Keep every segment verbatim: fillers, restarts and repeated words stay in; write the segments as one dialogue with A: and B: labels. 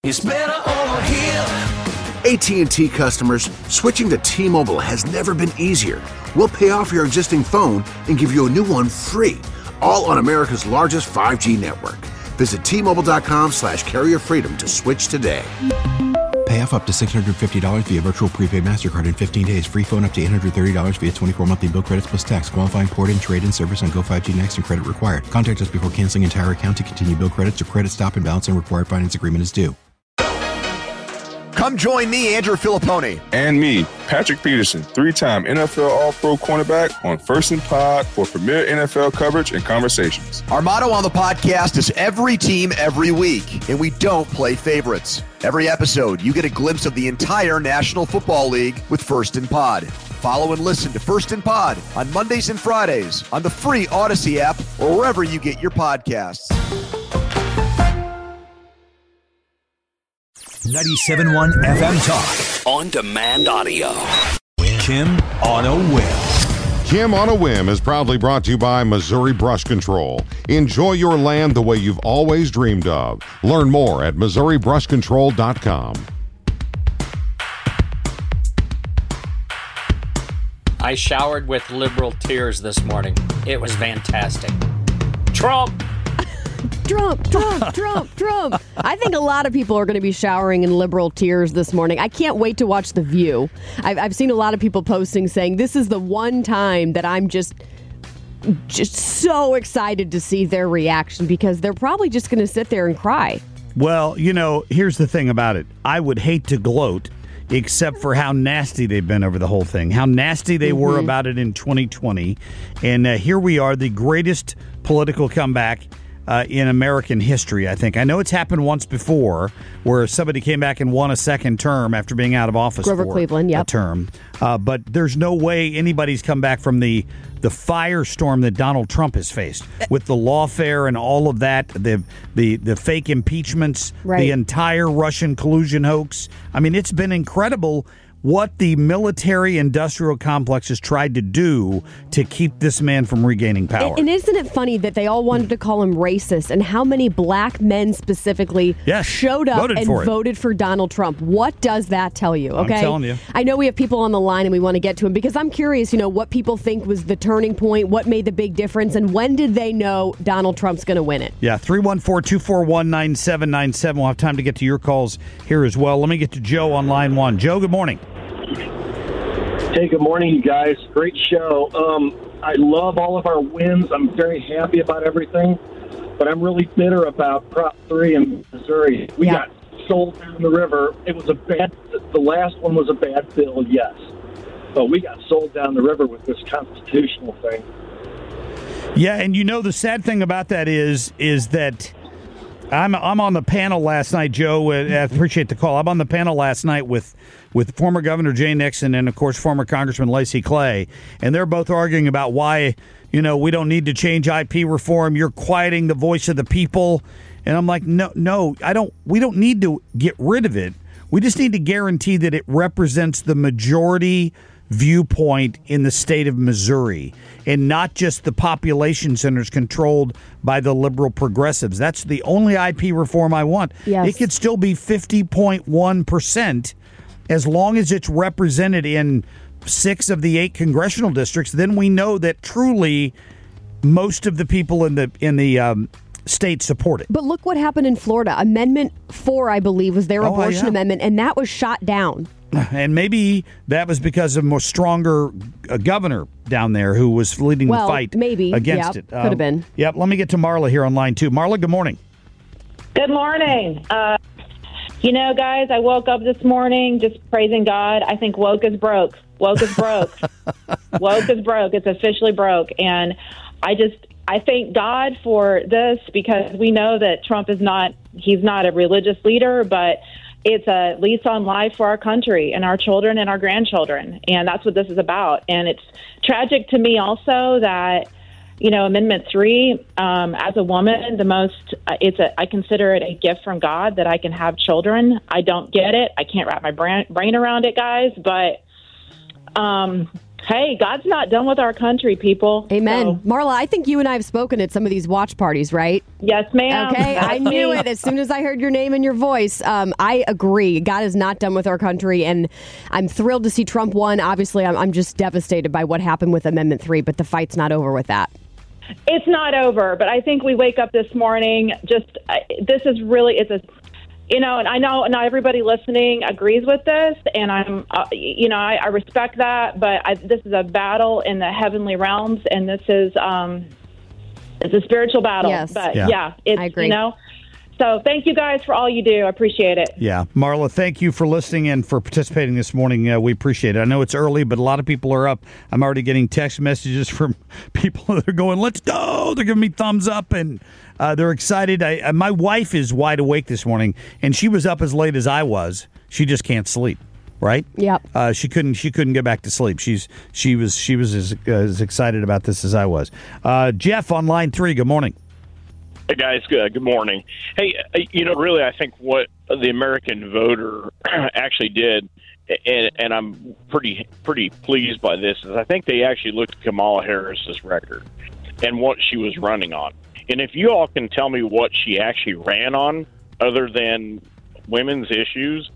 A: It's better over here.
B: A T and T customers, switching to T-Mobile has never been easier. We'll pay off your existing phone and give you a new one free, all on America's largest five G network. Visit T-Mobile.com slash carrier freedom to switch today.
C: Pay off up to six hundred fifty dollars via virtual prepaid MasterCard in fifteen days. Free phone up to eight hundred thirty dollars via twenty-four monthly bill credits plus tax. Qualifying port and trade-in service on Go five G Next and credit required. Contact us before canceling entire account to continue bill credits or credit stop and balance and required finance agreement is due.
D: Come join me, Andrew Filippone.
E: And me, Patrick Peterson, three-time N F L All-Pro cornerback on First and Pod for premier N F L coverage and conversations.
D: Our motto on the podcast is every team, every week, and we don't play favorites. Every episode, you get a glimpse of the entire National Football League with First and Pod. Follow and listen to First and Pod on Mondays and Fridays on the free Odyssey app or wherever you get your podcasts.
F: ninety-seven point one F M Talk.
A: On demand audio.
F: Kim on a Whim.
G: Kim on a Whim is proudly brought to you by Missouri Brush Control. Enjoy your land the way you've always dreamed of. Learn more at Missouri Brush Control dot com.
H: I showered with liberal tears this morning. It was fantastic. Trump!
I: Trump, Trump, Trump, Trump. I think a lot of people are going to be showering in liberal tears this morning. I can't wait to watch The View. I've, I've seen a lot of people posting saying this is the one time that I'm just just so excited to see their reaction because they're probably just going to sit there and cry.
J: Well, you know, here's the thing about it. I would hate to gloat except for how nasty they've been over the whole thing, how nasty they mm-hmm. were about it in twenty twenty. And uh, here we are, the greatest political comeback Uh, in American history, I think. I know it's happened once before where somebody came back and won a second term after being out of office
I: Grover
J: for
I: Cleveland, yep.
J: a term. Uh, but there's no way anybody's come back from the the firestorm that Donald Trump has faced with the lawfare and all of that, the the, the fake impeachments,
I: right.
J: the entire Russian collusion hoax. I mean, it's been incredible what the military-industrial complex has tried to do to keep this man from regaining power.
I: And, and isn't it funny that they all wanted to call him racist, and how many black men specifically
J: yes,
I: showed up
J: voted
I: and
J: for
I: voted for Donald Trump? What does that tell you? Okay,
J: I'm telling you.
I: I know we have people on the line, and we want to get to him because I'm curious, you know, what people think was the turning point, what made the big difference, and when did they know Donald Trump's going to win it?
J: Yeah, three one four, two four one, nine seven nine seven. We'll have time to get to your calls here as well. Let me get to Joe on line one. Joe, good morning.
K: Hey, good morning, you guys. Great show. Um, I love all of our wins. I'm very happy about everything, but I'm really bitter about Prop three in Missouri. We
I: yeah.
K: got sold down the river. It was a bad, the last one was a bad bill, yes, but we got sold down the river with this constitutional thing.
J: Yeah, and you know the sad thing about that is, is that I'm I'm on the panel last night, Joe. I appreciate the call. I'm on the panel last night with with former Governor Jay Nixon and, of course, former Congressman Lacy Clay, and they're both arguing about why, you know, we don't need to change I P reform. You're quieting the voice of the people, and I'm like, no, no, I don't. We don't need to get rid of it. We just need to guarantee that it represents the majority viewpoint in the state of Missouri and not just the population centers controlled by the liberal progressives. That's the only I P reform I want.
I: Yes.
J: It could still be fifty point one percent as long as it's represented in six of the eight congressional districts. Then we know that truly most of the people in the in the um, state support it.
I: But look what happened in Florida. Amendment four, I believe, was their
J: Oh,
I: abortion
J: yeah.
I: amendment, and that was shot down.
J: And maybe that was because of a more stronger uh, governor down there who was leading
I: well,
J: the fight
I: maybe.
J: against
I: yep,
J: it.
I: Could have
J: Um,
I: been.
J: Yep. Let me get to Marla here on line two. Marla, good morning.
L: Good morning. Uh, you know, guys, I woke up this morning just praising God. I think woke is broke. Woke is broke. Woke is broke. It's officially broke. And I just, I thank God for this because we know that Trump is not, he's not a religious leader, but it's a lease on life for our country and our children and our grandchildren. And that's what this is about. And it's tragic to me also that, you know, Amendment three, um, as a woman, the most, uh, it's a, I consider it a gift from God that I can have children. I don't get it. I can't wrap my brain, brain around it, guys. But um, Hey, God's not done with our country, people.
I: Amen.
L: So.
I: Marla, I think you and I have spoken at some of these watch parties, right?
L: Yes, ma'am.
I: Okay, I knew it as soon as I heard your name and your voice. Um, I agree. God is not done with our country, and I'm thrilled to see Trump won. Obviously, I'm, I'm just devastated by what happened with Amendment three, but the fight's not over with that.
L: It's not over, but I think we wake up this morning, just, uh, this is really, it's a, you know, and I know not everybody listening agrees with this, and I'm, uh, you know, I, I respect that, but I, this is a battle in the heavenly realms, and this is, um, it's a spiritual battle.
I: Yes.
L: But
J: Yeah.
L: yeah, it's,
I: I agree.
L: you know, so thank you guys for all you do. I appreciate it.
J: Yeah. Marla, thank you for listening and for participating this morning. Uh, we appreciate it. I know it's early, but a lot of people are up. I'm already getting text messages from people that are going, let's go. They're giving me thumbs up, and uh, they're excited. I, uh, my wife is wide awake this morning, and she was up as late as I was. She just can't sleep. Right?
I: Yep.
J: Uh, she couldn't. She couldn't get back to sleep. She's she was she was as, uh, as excited about this as I was. Uh, Jeff on line three. Good morning.
M: Hey, guys. Good, good morning. Hey, you know, really, I think what the American voter actually did, and, and I'm pretty pretty pleased by this, is I think they actually looked at Kamala Harris's record and what she was running on. And if you all can tell me what she actually ran on other than women's issues.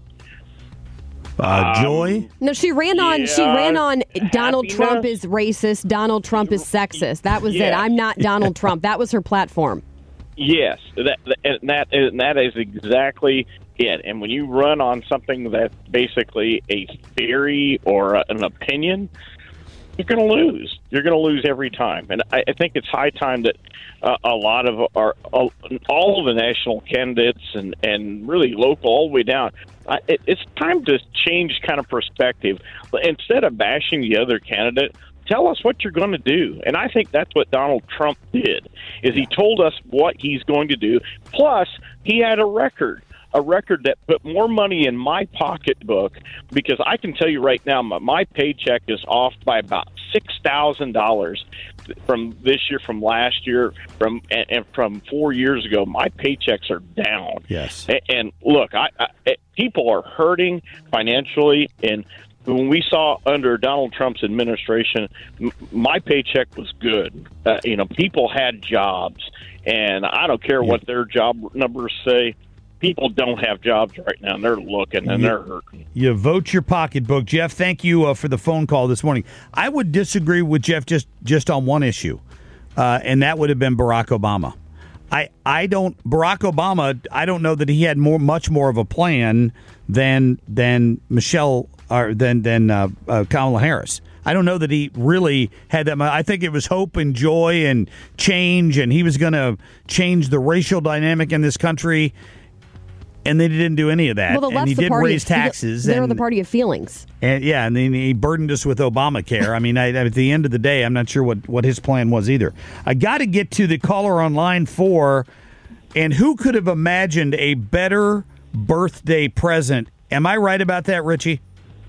J: Uh,
M: um,
J: Joy?
I: No, she ran on.
M: Yeah,
I: she ran on. Donald
M: happiness.
I: Trump is racist. Donald Trump is sexist. That was it.
M: Yeah.
I: I'm not Donald Trump. That was her platform.
M: Yes, that and that and that is exactly it. And when you run on something that's basically a theory or a, an opinion, you're going to lose. You're going to lose every time. And I, I think it's high time that uh, a lot of our uh, all of the national candidates and and really local all the way down. Uh, it, it's time to change kind of perspective. Instead of bashing the other candidate, tell us what you're going to do. And I think that's what Donald Trump did, is he told us what he's going to do. Plus, he had a record, a record that put more money in my pocketbook, because I can tell you right now, my, my paycheck is off by about six thousand dollars from this year, from last year, from and, and from four years ago. My paychecks are down.
J: Yes.
M: And, and look, I, I, people are hurting financially, and when we saw under Donald Trump's administration, m- my paycheck was good. Uh, you know, people had jobs, and I don't care what their job numbers say. People don't have jobs right now, and they're looking, and
J: You-
M: they're hurting.
J: You vote your pocketbook. Jeff, thank you uh, for the phone call this morning. I would disagree with Jeff just, just on one issue, uh, and that would have been Barack Obama. I, I don't Barack Obama. I don't know that he had more much more of a plan than than Michelle or than than uh, uh, Kamala Harris. I don't know that he really had that much. I think it was hope and joy and change, and he was going to change the racial dynamic in this country. And they didn't do any of that.
I: Well, the
J: and
I: left's
J: he
I: the
J: did
I: party
J: raise
I: of-
J: taxes.
I: They're
J: and,
I: the party of feelings.
J: And yeah, and then he burdened us with Obamacare. I mean, I, at the end of the day, I'm not sure what, what his plan was either. I got to get to the caller on line four, and who could have imagined a better birthday present? Am I right about that, Richie?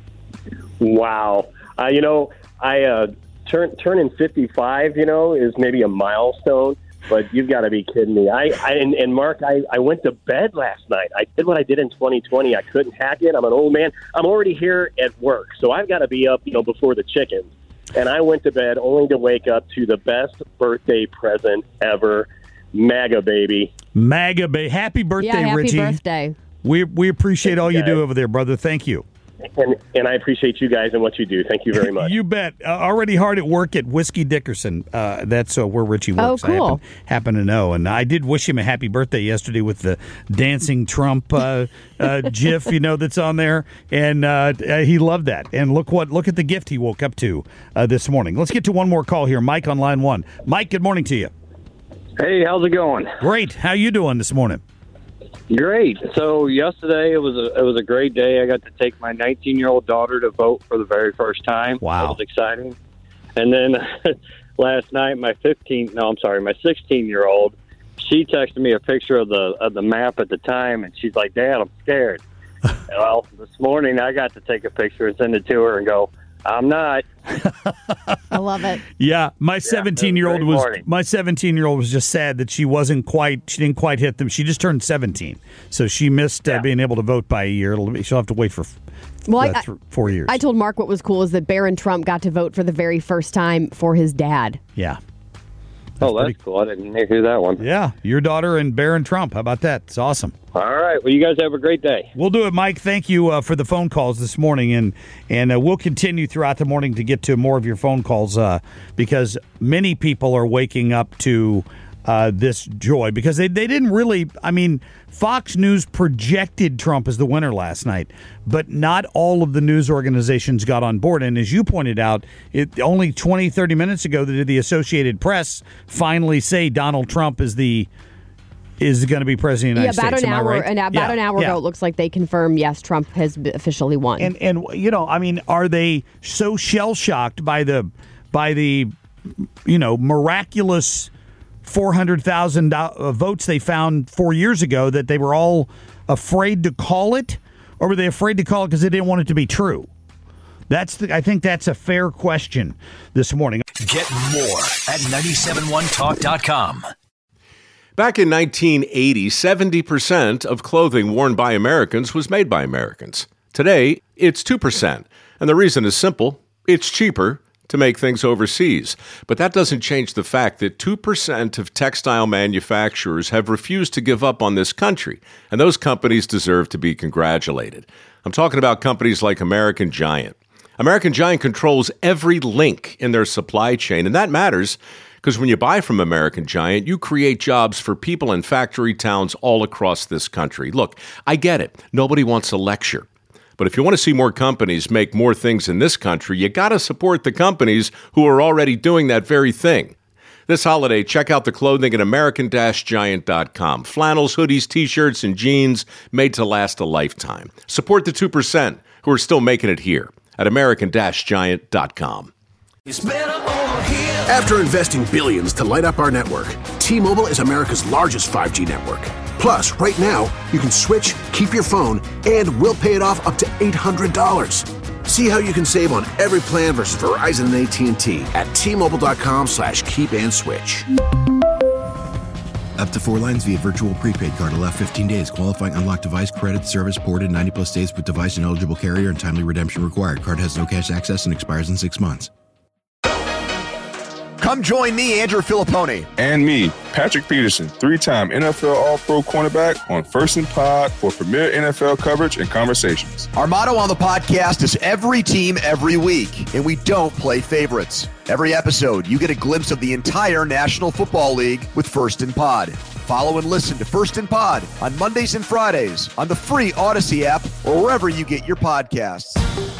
N: Wow. Uh, you know, I uh, turn turning fifty-five, you know, is maybe a milestone. But you've got to be kidding me. I, I and, and Mark, I, I went to bed last night. I did what I did in twenty twenty. I couldn't hack it. I'm an old man. I'm already here at work, so I've got to be up, you know, before the chickens. And I went to bed only to wake up to the best birthday present ever, MAGA baby.
J: MAGA baby. Happy birthday,
I: Yeah, happy
J: Richie.
I: birthday.
J: We we appreciate all you
N: guys.
J: do over there, brother. Thank you.
N: And and I appreciate you guys and what you do. Thank you very much.
J: You bet. Uh, already hard at work at Whiskey Dickerson. Uh, that's uh, where Richie
I: Oh,
J: works. I
I: cool.
J: happen, happen to know. And I did wish him a happy birthday yesterday with the dancing Trump uh, uh, GIF, you know, that's on there. And uh, he loved that. And look what look at the gift he woke up to uh, this morning. Let's get to one more call here. Mike on line one. Mike, good morning to you.
O: Hey, how's it going?
J: Great. How you doing this morning?
O: Great. So yesterday it was a it was a great day. I got to take my nineteen year old daughter to vote for the very first time.
J: Wow,
O: that was exciting. And then last night, my fifteen no, I'm sorry, my sixteen year old, she texted me a picture of the of the map at the time, and she's like, "Dad, I'm scared." Well, this morning I got to take a picture and send it to her and go, "I'm not."
I: I love it.
J: Yeah, my seventeen-year-old
O: great
J: was
O: morning.
J: my seventeen-year-old was just sad that she wasn't quite she didn't quite hit them. She just turned seventeen, so she missed uh, being able to vote by a year. It'll, she'll have to wait for
I: Well,
J: uh,
I: I,
J: th- four years.
I: I told Mark what was cool is that Barron Trump got to vote for the very first time for his dad.
J: Yeah.
O: Oh, that's cool. I didn't hear that one.
J: Yeah, your daughter and Barron Trump. How about that? It's awesome.
O: All right. Well, you guys have a great day.
J: We'll do it, Mike. Thank you uh, for the phone calls this morning, and and uh, we'll continue throughout the morning to get to more of your phone calls uh, because many people are waking up to uh, this joy because they, they didn't really, I mean, Fox News projected Trump as the winner last night, but not all of the news organizations got on board. And as you pointed out, it only twenty, thirty minutes ago that did the Associated Press finally say Donald Trump is the is going to be president of the United
I: yeah, about
J: States.
I: an
J: Am I
I: hour,
J: right?
I: and about
J: yeah,
I: an hour
J: yeah.
I: ago, it looks like they confirmed yes, Trump has officially won.
J: And and you know, I mean, are they so shell shocked by the by the you know miraculous four hundred thousand votes they found four years ago that they were all afraid to call it, or were they afraid to call it because they didn't want it to be true? That's the, I think that's a fair question this morning.
F: Get more at nine seven one talk dot com.
P: Back in nineteen eighty, seventy percent of clothing worn by Americans was made by Americans. Today, it's two percent. And the reason is simple. It's cheaper to make things overseas. But that doesn't change the fact that two percent of textile manufacturers have refused to give up on this country. And those companies deserve to be congratulated. I'm talking about companies like American Giant. American Giant controls every link in their supply chain, and that matters because when you buy from American Giant, you create jobs for people in factory towns all across this country. Look, I get it. Nobody wants a lecture. But if you want to see more companies make more things in this country, you got to support the companies who are already doing that very thing. This holiday, check out the clothing at American Giant dot com. Flannels, hoodies, T-shirts, and jeans made to last a lifetime. Support the two percent who are still making it here at American Giant dot com.
B: After investing billions to light up our network, T-Mobile is America's largest five G network. Plus, right now, you can switch, keep your phone, and we'll pay it off up to eight hundred dollars. See how you can save on every plan versus Verizon and A T and T at T-Mobile.com slash keep and switch.
C: Up to four lines via virtual prepaid card. Allow fifteen days. Qualifying unlocked device credit service ported ninety plus days with device and eligible carrier and timely redemption required. Card has no cash access and expires in six months.
D: Come join me, Andrew Filippone.
E: And me, Patrick Peterson, three-time N F L All-Pro cornerback on First and Pod for premier N F L coverage and conversations.
D: Our motto on the podcast is every team, every week, and we don't play favorites. Every episode, you get a glimpse of the entire National Football League with First and Pod. Follow and listen to First and Pod on Mondays and Fridays on the free Odyssey app or wherever you get your podcasts.